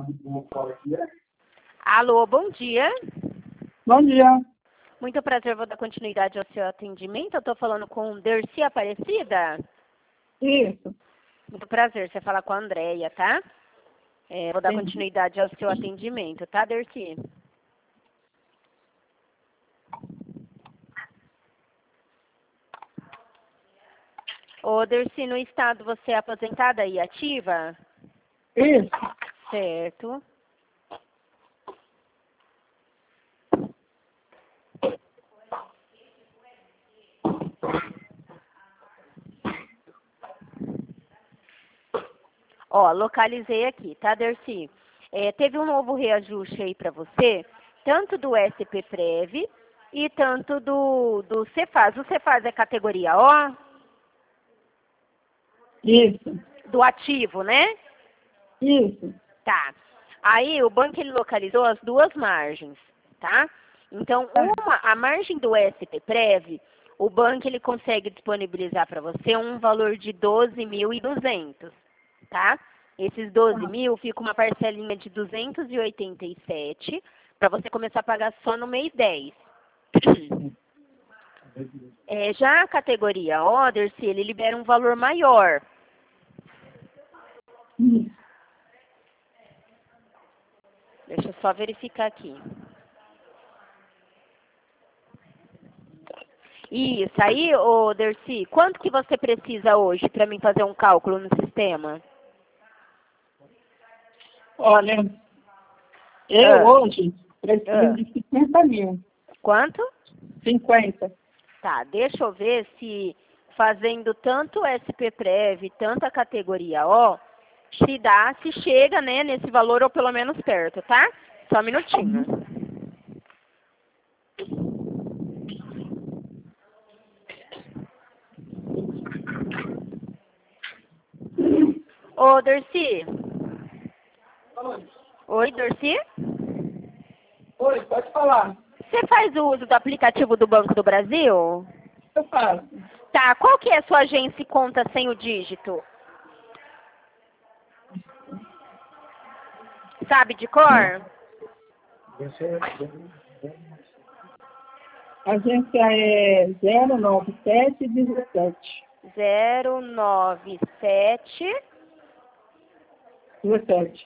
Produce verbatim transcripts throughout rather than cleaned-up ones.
Alô, bom dia. Bom dia. Muito prazer, vou dar continuidade ao seu atendimento. Eu estou falando com Dercy Aparecida? Isso. Muito prazer, você fala com a Andréia, tá? É, vou dar Sim. continuidade ao seu atendimento, tá, Dercy? Ô, Dercy, no estado você é aposentada e ativa? Isso. Certo. Ó, localizei aqui, tá, Dercy? É, teve um novo reajuste aí para você, tanto do S P Prev e tanto do, do Cefaz. O Cefaz é categoria O? Isso. Do ativo, né? Isso. Tá. Aí o banco ele localizou as duas margens, tá? Então, uma, a margem do S P Prev, o banco ele consegue disponibilizar para você um valor de doze mil e duzentos, tá? Esses doze mil fica uma parcelinha de duzentos e oitenta e sete para você começar a pagar só no mês dez. É, já a categoria O, Dercy, ele libera um valor maior. Isso. Deixa eu só verificar aqui. Isso, aí, ô Dercy, quanto que você precisa hoje para mim fazer um cálculo no sistema? Olha, eu Ah. hoje preciso Ah. de cinquenta mil. Quanto? cinquenta. Tá, deixa eu ver se fazendo tanto o S P Prev, tanto a categoria O, se dá, se chega, né, nesse valor ou pelo menos perto, tá? Só um minutinho. Ô, Dercy. Oi. Oi, Dercy? Oi, pode falar. Você faz o uso do aplicativo do Banco do Brasil? Eu faço. Tá, qual que é a sua agência e conta sem o dígito? Sabe de cor? A agência é zero nove sete dezessete. zero nove sete. dezessete.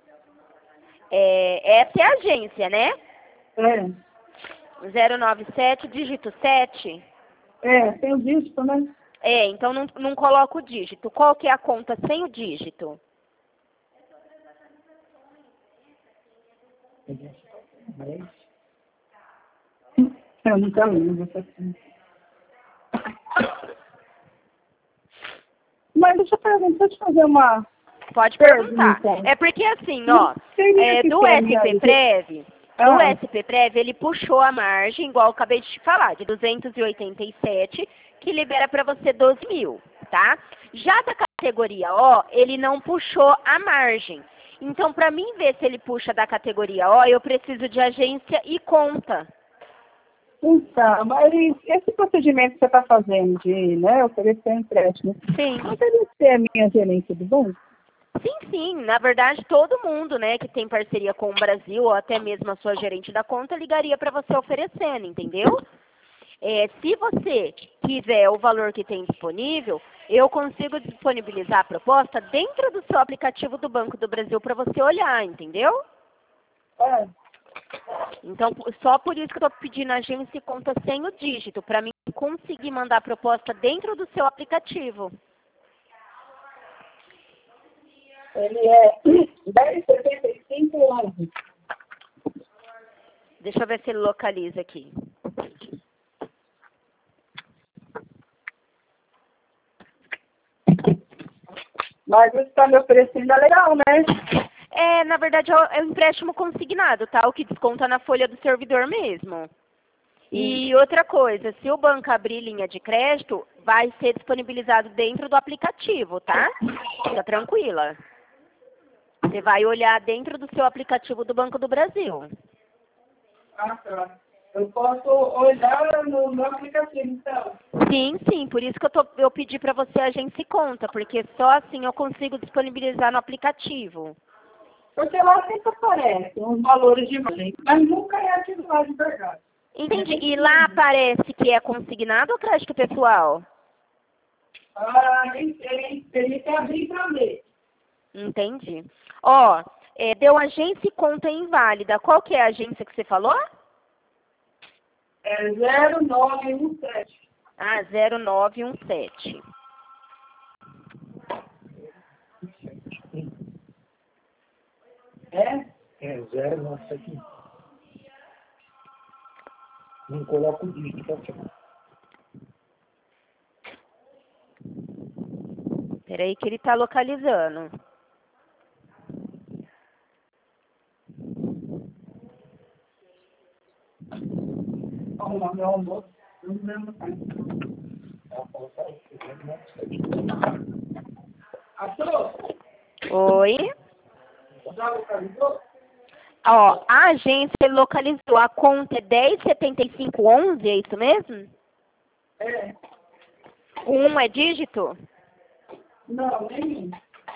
É, essa é a agência, né? É. zero nove sete, dígito sete. É, tem o dígito, né? É, então não, não coloca o dígito. Qual que é a conta sem o dígito? Eu nunca lembro essa assim. Mas deixa eu perguntar, deixa eu fazer uma... Pode perguntar. Pergunta. É porque assim, ó, Teria é, que do ser a minha- S P Prev, do Ah. S P Prev, ele puxou a margem, igual eu acabei de te falar, de duzentos e oitenta e sete, que libera para você doze mil, tá? Já da categoria O, ele não puxou a margem. Então, para mim ver se ele puxa da categoria O, eu preciso de agência e conta. Então, mas esse procedimento que você está fazendo de, né, oferecer empréstimo, Sim. não teria que ser a minha gerência do banco? Sim, sim. Na verdade, todo mundo, né, que tem parceria com o Brasil, ou até mesmo a sua gerente da conta, ligaria para você oferecendo, entendeu? É, se você quiser o valor que tem disponível, eu consigo disponibilizar a proposta dentro do seu aplicativo do Banco do Brasil para você olhar, entendeu? É. Então, só por isso que eu estou pedindo agência e conta sem o dígito, para mim conseguir mandar a proposta dentro do seu aplicativo. Ele é dez setenta e cinco onze. Deixa eu ver se ele localiza aqui. Mas isso está me oferecendo é legal, né? É, na verdade, é o é o empréstimo consignado, tá? O que desconta na folha do servidor mesmo. E outra coisa, se o banco abrir linha de crédito, vai ser disponibilizado dentro do aplicativo, tá? Fica tranquila. Você vai olhar dentro do seu aplicativo do Banco do Brasil. Ah, tá. Eu posso olhar no meu aplicativo, então. Sim, sim, por isso que eu, tô, eu pedi para você agência e conta, porque só assim eu consigo disponibilizar no aplicativo. Porque lá sempre aparece uns valores de margem, mas nunca é aquilo lá de verdade. Entendi. E lá aparece que é consignado ou crédito pessoal? Ah, ele, ele, ele quer abrir para ler. Entendi. Ó, é, deu agência e conta inválida. Qual que é a agência que você falou? É zero nove um sete. Ah, zero nove um sete. É? É zero nove sete. Não coloca o dígito, tá certo? Peraí que ele tá localizando. Arrumar meu almoço. Não lembro mais. Achou? Oi? Já localizou? Ó, a agência localizou. A conta é dez setenta e cinco onze, é isso mesmo? É. Um é dígito? Não, nem.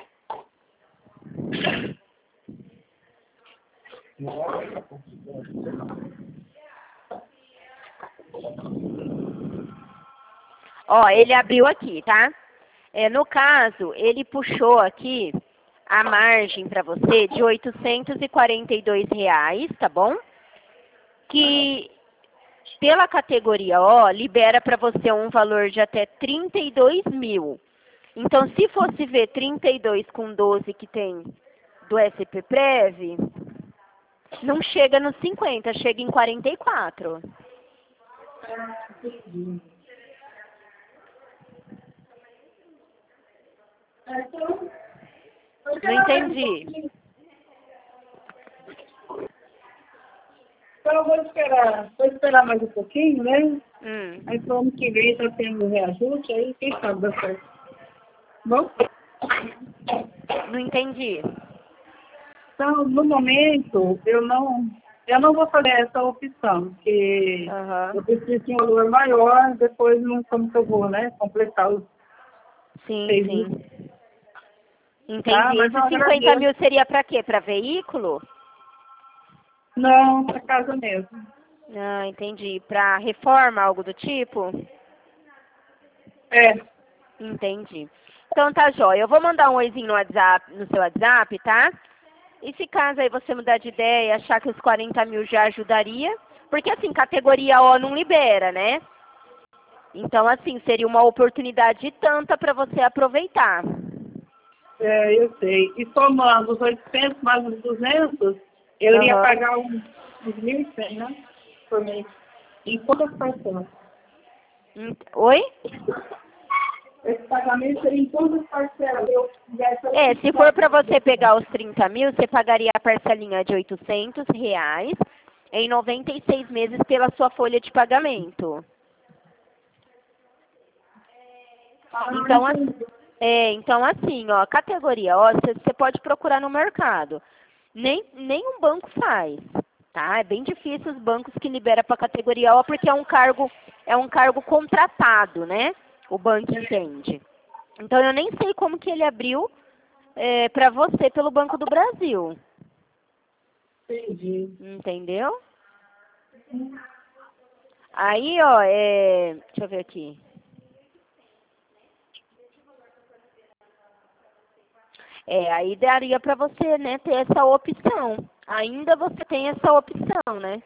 Ó, ele abriu aqui, tá? É, no caso, ele puxou aqui a margem para você de oitocentos e quarenta e dois reais, tá bom? Que pela categoria O libera para você um valor de até trinta e dois mil. Então, se fosse ver trinta e dois com doze que tem do S P Prev, não chega nos cinquenta, chega em quarenta e quatro. Não entendi. Então eu vou esperar, vou esperar mais um pouquinho, né? Hum. Aí pro ano que vem tá tendo reajuste, aí quem sabe dá certo. Bom? Não entendi. Então, no momento, eu não, eu não vou fazer essa opção, porque Aham. eu preciso de um valor maior, depois não como que eu vou, né? Completar os Sim, seis sim. mil. Entendi. Tá, mas Esses eu cinquenta agradeço. mil seria para quê? Para veículo? Não, para casa mesmo. Ah, entendi. Para reforma, algo do tipo? É, Entendi. Então tá jóia. Eu vou mandar um oizinho no WhatsApp, no seu WhatsApp, tá? E se caso aí você mudar de ideia e achar que os quarenta mil já ajudaria, porque assim, categoria O não libera, né? Então assim, seria uma oportunidade tanta para você aproveitar. é, eu sei. E somando os oitocentos mais os duzentos, eu iria Aham. pagar uns, uns mil e cem, né? Por mês. Em quantas parcelas? Hum, Oi? Esse pagamento seria em quantas parcelas? Eu tivesse É, se for para você pegar os trinta mil, você pagaria a parcelinha de oitocentos reais em noventa e seis meses pela sua folha de pagamento. Ah, Então, entendi. assim, é, então assim, ó, categoria ó, você você pode procurar no mercado. Nem, nenhum banco faz, tá? É bem difícil os bancos que liberam para categoria O, porque é um cargo, é um cargo contratado, né? O banco entende. Então eu nem sei como que ele abriu é, para você pelo Banco do Brasil. Entendi. Entendeu? Aí, ó, é, deixa eu ver aqui. É, aí daria para você, né, ter essa opção. Ainda você tem essa opção, né?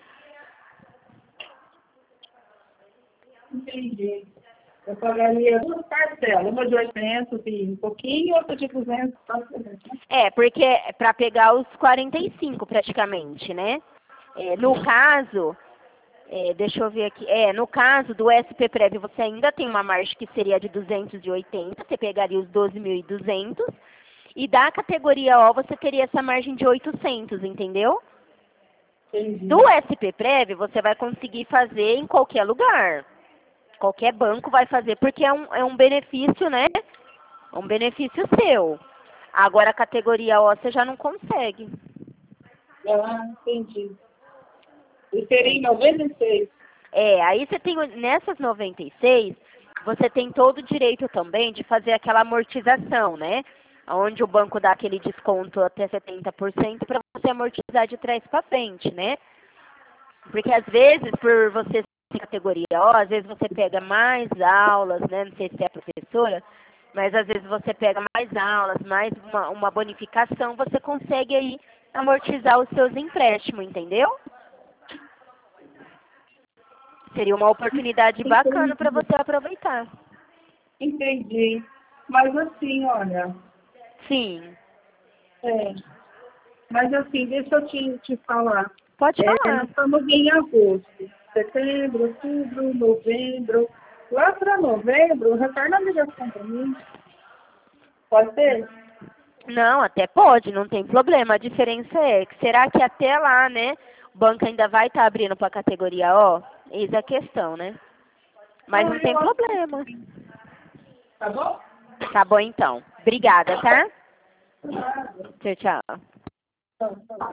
Entendi. Eu pagaria duas parcelas, uma de oitocentos e um pouquinho e outra de duzentos. É, porque é para pegar os quarenta e cinco praticamente, né? É, no caso, é, deixa eu ver aqui, é, no caso do S P Prev você ainda tem uma margem que seria de duzentos e oitenta, você pegaria os doze mil e duzentos, e da categoria O você teria essa margem de oitocentos, entendeu? Entendi. Do S P Prev você vai conseguir fazer em qualquer lugar. Qualquer banco vai fazer, porque é um, é um benefício, né? É um benefício seu. Agora a categoria O você já não consegue. Ah, entendi. E seria em noventa e seis. É, aí você tem, nessas noventa e seis, você tem todo o direito também de fazer aquela amortização, né? onde o banco dá aquele desconto até setenta por cento para você amortizar de trás para frente, né? Porque às vezes, por você ser categoria O, às vezes você pega mais aulas, né? Não sei se é professora, mas às vezes você pega mais aulas, mais uma, uma bonificação, você consegue aí amortizar os seus empréstimos, entendeu? Seria uma oportunidade bacana para você aproveitar. Entendi. Mas assim, olha, Sim. é, mas assim, deixa eu te, te falar. Pode É, falar. nós estamos em agosto, setembro, outubro, novembro. Lá para novembro, retorna a ligação para mim. Pode ser? Não, até pode, não tem problema. A diferença é que será que até lá, né, o banco ainda vai estar abrindo para a categoria O? Eis a questão, né? Mas Ah, não tem eu acho problema. que sim. Tá bom? Tá bom então. Obrigada, tá? Nada. Tchau, tchau. Tá, tá.